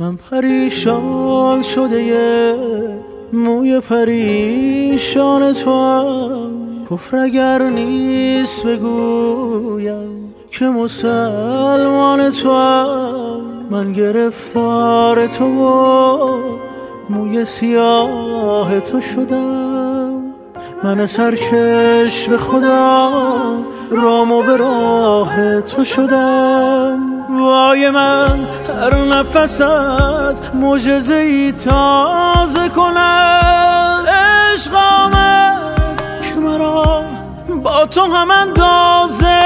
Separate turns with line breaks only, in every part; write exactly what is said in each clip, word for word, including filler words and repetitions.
من پریشان شده یه موی پریشان تو هم، کفر اگر نیست بگویم که مسلمان تو هم. من گرفتار تو و موی سیاه تو شدم، من سرکش به خدا رام و به راه تو شدم. وای من هر نفست معجزه‌ای تازه کند، عشق آمد که مرا با تو هم اندازه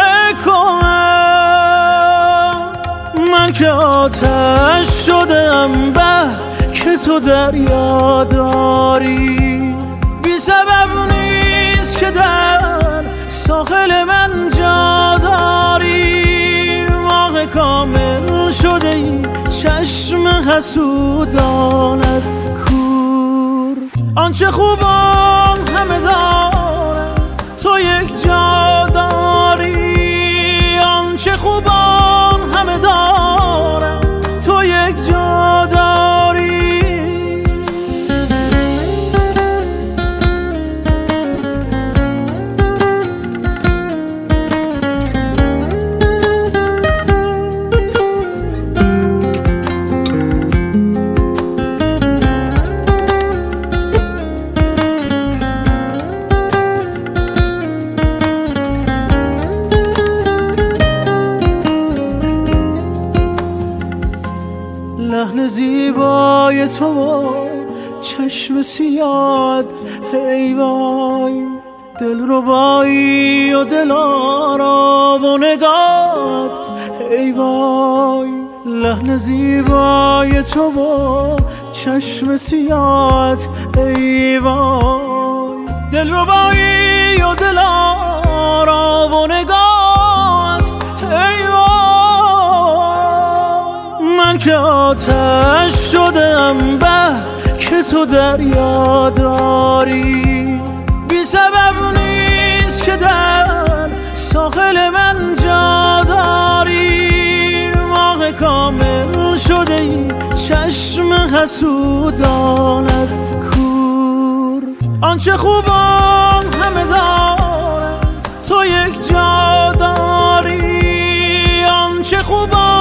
کنم. من که آتش شدم به که تو دریا داری، بی سبب نیست که در ساحل من جا داری. ماه کامل شده ای چشم حسودانت کور، آنچه خوبان همه دارن تو یک جا داری، آنچه خوبان همه دارن تو یک جا داری. لحن زیبای تو چشم سیاد، ای وای دلربایی و دلارا و نگات، ای وای لحن زیبای تو چشم سیاد، ای وای دلربایی و دلارا و نگات، ای وای. من که آتش شدم به که تو دریا داری، بی سبب نیست که در ساحل من جا داری. ماه کامل شده ای چشم حسودانت کور، آنچه خوبان همه دارن تو یک جا داری، آنچه خوبان